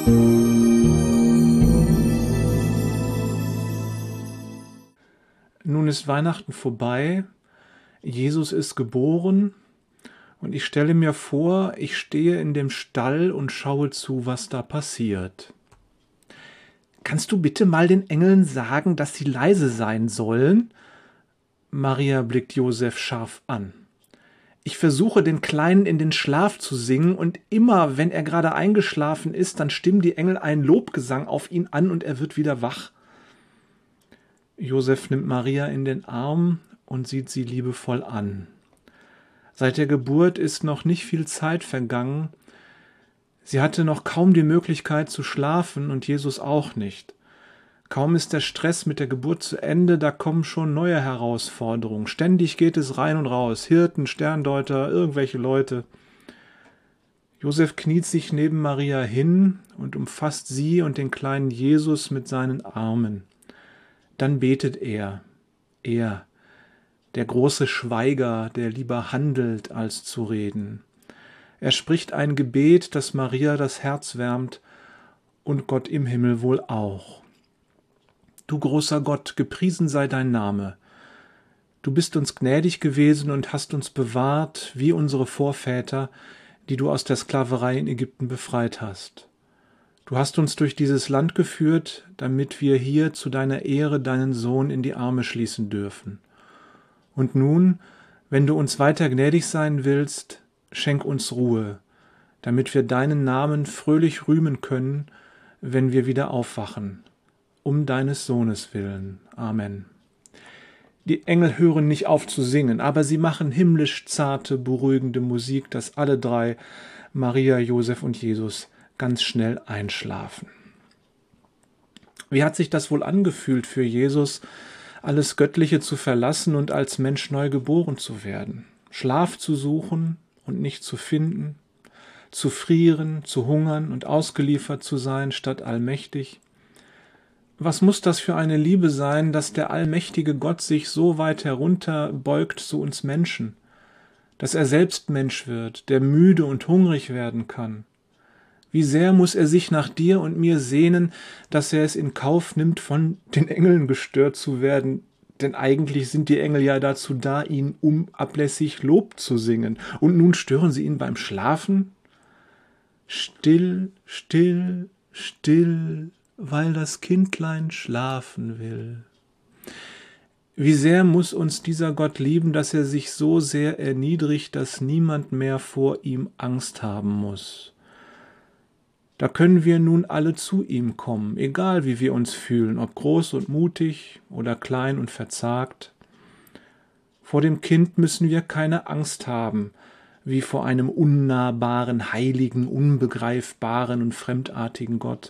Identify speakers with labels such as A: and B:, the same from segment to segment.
A: Nun ist Weihnachten vorbei, Jesus ist geboren und ich stelle mir vor, ich stehe in dem Stall und schaue zu, was da passiert. Kannst du bitte mal den Engeln sagen, dass sie leise sein sollen? Maria blickt Josef scharf an. Ich versuche, den Kleinen in den Schlaf zu singen, und immer, wenn er gerade eingeschlafen ist, dann stimmen die Engel einen Lobgesang auf ihn an und er wird wieder wach. Josef nimmt Maria in den Arm und sieht sie liebevoll an. Seit der Geburt ist noch nicht viel Zeit vergangen. Sie hatte noch kaum die Möglichkeit zu schlafen und Jesus auch nicht. Kaum ist der Stress mit der Geburt zu Ende, da kommen schon neue Herausforderungen. Ständig geht es rein und raus. Hirten, Sterndeuter, irgendwelche Leute. Josef kniet sich neben Maria hin und umfasst sie und den kleinen Jesus mit seinen Armen. Dann betet er, der große Schweiger, der lieber handelt, als zu reden. Er spricht ein Gebet, das Maria das Herz wärmt und Gott im Himmel wohl auch. Du großer Gott, gepriesen sei dein Name. Du bist uns gnädig gewesen und hast uns bewahrt, wie unsere Vorväter, die du aus der Sklaverei in Ägypten befreit hast. Du hast uns durch dieses Land geführt, damit wir hier zu deiner Ehre deinen Sohn in die Arme schließen dürfen. Und nun, wenn du uns weiter gnädig sein willst, schenk uns Ruhe, damit wir deinen Namen fröhlich rühmen können, wenn wir wieder aufwachen. Um deines Sohnes willen. Amen. Die Engel hören nicht auf zu singen, aber sie machen himmlisch zarte, beruhigende Musik, dass alle drei, Maria, Josef und Jesus, ganz schnell einschlafen. Wie hat sich das wohl angefühlt für Jesus, alles Göttliche zu verlassen und als Mensch neu geboren zu werden? Schlaf zu suchen und nicht zu finden, zu frieren, zu hungern und ausgeliefert zu sein statt allmächtig. Was muss das für eine Liebe sein, dass der allmächtige Gott sich so weit herunterbeugt zu uns Menschen, dass er selbst Mensch wird, der müde und hungrig werden kann? Wie sehr muss er sich nach dir und mir sehnen, dass er es in Kauf nimmt, von den Engeln gestört zu werden, denn eigentlich sind die Engel ja dazu da, ihn unablässig Lob zu singen, und nun stören sie ihn beim Schlafen? Still, still, still, weil das Kindlein schlafen will. Wie sehr muss uns dieser Gott lieben, dass er sich so sehr erniedrigt, dass niemand mehr vor ihm Angst haben muss. Da können wir nun alle zu ihm kommen, egal wie wir uns fühlen, ob groß und mutig oder klein und verzagt. Vor dem Kind müssen wir keine Angst haben, wie vor einem unnahbaren, heiligen, unbegreifbaren und fremdartigen Gott.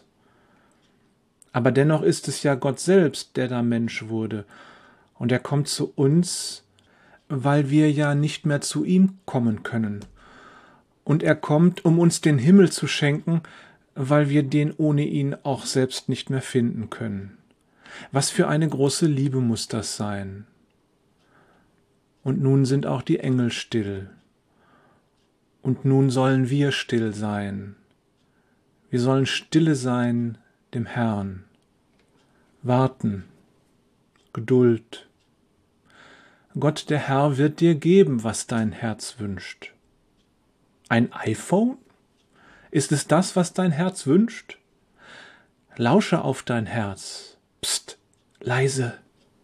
A: Aber dennoch ist es ja Gott selbst, der da Mensch wurde, und er kommt zu uns, weil wir ja nicht mehr zu ihm kommen können. Und er kommt, um uns den Himmel zu schenken, weil wir den ohne ihn auch selbst nicht mehr finden können. Was für eine große Liebe muss das sein? Und nun sind auch die Engel still. Und nun sollen wir still sein. Wir sollen stille sein dem Herrn. Warten. Geduld. Gott, der Herr, wird dir geben, was dein Herz wünscht. Ein iPhone? Ist es das, was dein Herz wünscht? Lausche auf dein Herz. Psst, leise.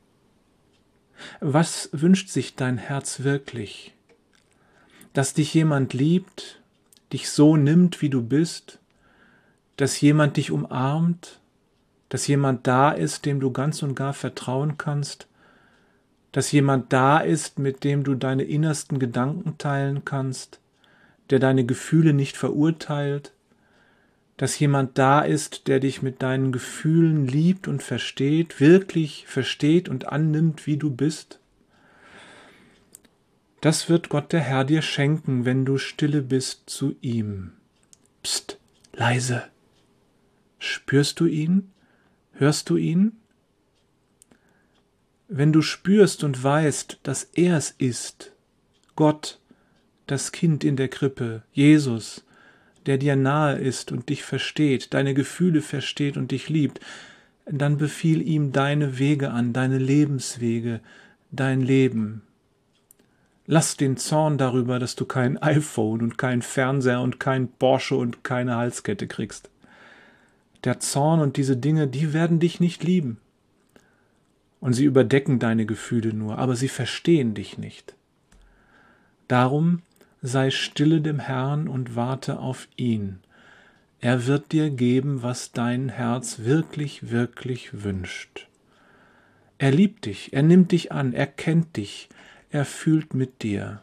A: Was wünscht sich dein Herz wirklich? Dass dich jemand liebt, dich so nimmt, wie du bist, dass jemand dich umarmt, dass jemand da ist, dem du ganz und gar vertrauen kannst, dass jemand da ist, mit dem du deine innersten Gedanken teilen kannst, der deine Gefühle nicht verurteilt, dass jemand da ist, der dich mit deinen Gefühlen liebt und versteht, wirklich versteht und annimmt, wie du bist. Das wird Gott der Herr dir schenken, wenn du stille bist zu ihm. Psst, leise. Spürst du ihn? Hörst du ihn? Wenn du spürst und weißt, dass er es ist, Gott, das Kind in der Krippe, Jesus, der dir nahe ist und dich versteht, deine Gefühle versteht und dich liebt, dann befiehl ihm deine Wege an, deine Lebenswege, dein Leben. Lass den Zorn darüber, dass du kein iPhone und kein Fernseher und kein Porsche und keine Halskette kriegst. Der Zorn und diese Dinge, die werden dich nicht lieben. Und sie überdecken deine Gefühle nur, aber sie verstehen dich nicht. Darum sei stille dem Herrn und warte auf ihn. Er wird dir geben, was dein Herz wirklich, wirklich wünscht. Er liebt dich, er nimmt dich an, er kennt dich, er fühlt mit dir.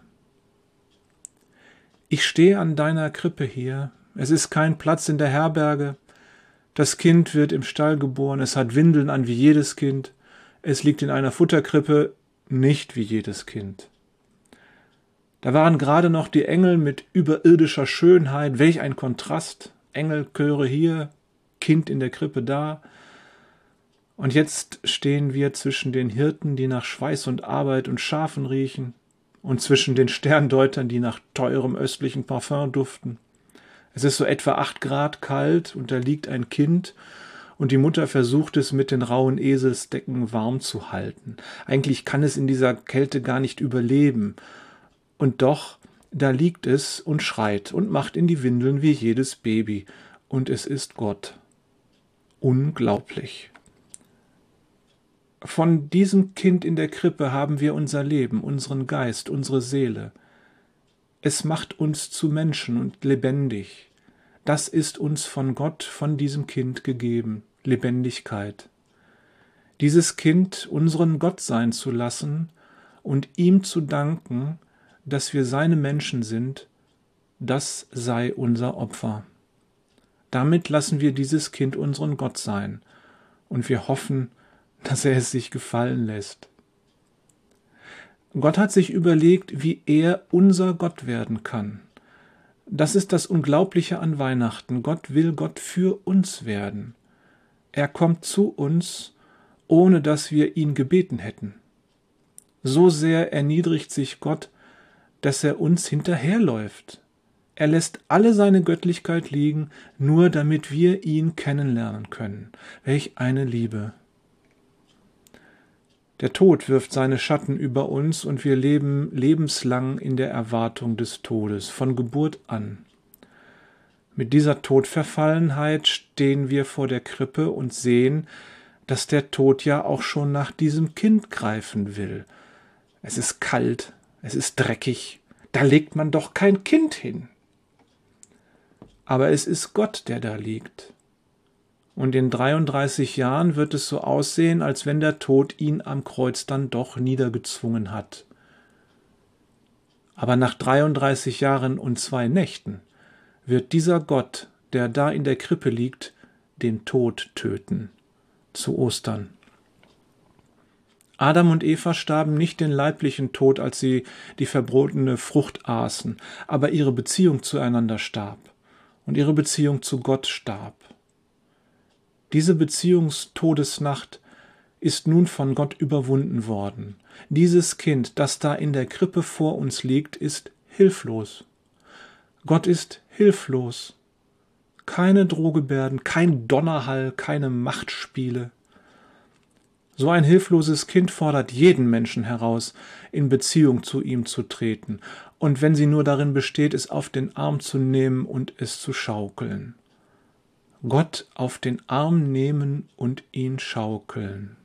A: Ich stehe an deiner Krippe hier, es ist kein Platz in der Herberge, das Kind wird im Stall geboren, es hat Windeln an wie jedes Kind, es liegt in einer Futterkrippe, nicht wie jedes Kind. Da waren gerade noch die Engel mit überirdischer Schönheit, welch ein Kontrast, Engelchöre hier, Kind in der Krippe da. Und jetzt stehen wir zwischen den Hirten, die nach Schweiß und Arbeit und Schafen riechen, und zwischen den Sterndeutern, die nach teurem östlichen Parfum duften. Es ist so etwa 8 Grad kalt und da liegt ein Kind und die Mutter versucht es mit den rauen Eselsdecken warm zu halten. Eigentlich kann es in dieser Kälte gar nicht überleben. Und doch, da liegt es und schreit und macht in die Windeln wie jedes Baby. Und es ist Gott. Unglaublich. Von diesem Kind in der Krippe haben wir unser Leben, unseren Geist, unsere Seele. Es macht uns zu Menschen und lebendig. Das ist uns von Gott, von diesem Kind gegeben, Lebendigkeit. Dieses Kind unseren Gott sein zu lassen und ihm zu danken, dass wir seine Menschen sind, das sei unser Opfer. Damit lassen wir dieses Kind unseren Gott sein und wir hoffen, dass er es sich gefallen lässt. Gott hat sich überlegt, wie er unser Gott werden kann. Das ist das Unglaubliche an Weihnachten. Gott will Gott für uns werden. Er kommt zu uns, ohne dass wir ihn gebeten hätten. So sehr erniedrigt sich Gott, dass er uns hinterherläuft. Er lässt alle seine Göttlichkeit liegen, nur damit wir ihn kennenlernen können. Welch eine Liebe! Der Tod wirft seine Schatten über uns und wir leben lebenslang in der Erwartung des Todes, von Geburt an. Mit dieser Todverfallenheit stehen wir vor der Krippe und sehen, dass der Tod ja auch schon nach diesem Kind greifen will. Es ist kalt, es ist dreckig, da legt man doch kein Kind hin. Aber es ist Gott, der da liegt. Und in 33 Jahren wird es so aussehen, als wenn der Tod ihn am Kreuz dann doch niedergezwungen hat. Aber nach 33 Jahren und 2 Nächten wird dieser Gott, der da in der Krippe liegt, den Tod töten. Zu Ostern. Adam und Eva starben nicht den leiblichen Tod, als sie die verbotene Frucht aßen, aber ihre Beziehung zueinander starb und ihre Beziehung zu Gott starb. Diese Beziehungstodesnacht ist nun von Gott überwunden worden. Dieses Kind, das da in der Krippe vor uns liegt, ist hilflos. Gott ist hilflos. Keine Drohgebärden, kein Donnerhall, keine Machtspiele. So ein hilfloses Kind fordert jeden Menschen heraus, in Beziehung zu ihm zu treten, und wenn sie nur darin besteht, es auf den Arm zu nehmen und es zu schaukeln. Gott auf den Arm nehmen und ihn schaukeln.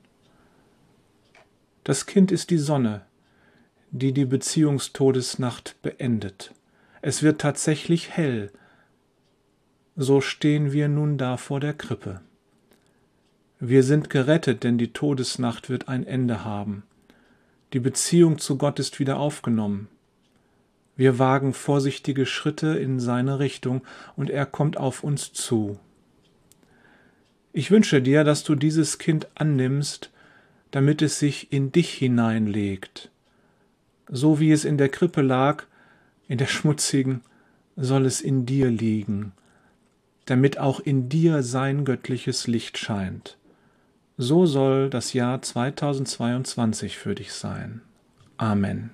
A: Das Kind ist die Sonne, die die Beziehungstodesnacht beendet. Es wird tatsächlich hell. So stehen wir nun da vor der Krippe. Wir sind gerettet, denn die Todesnacht wird ein Ende haben. Die Beziehung zu Gott ist wieder aufgenommen. Wir wagen vorsichtige Schritte in seine Richtung und er kommt auf uns zu. Ich wünsche dir, dass du dieses Kind annimmst, damit es sich in dich hineinlegt. So wie es in der Krippe lag, in der schmutzigen, soll es in dir liegen, damit auch in dir sein göttliches Licht scheint. So soll das Jahr 2022 für dich sein. Amen.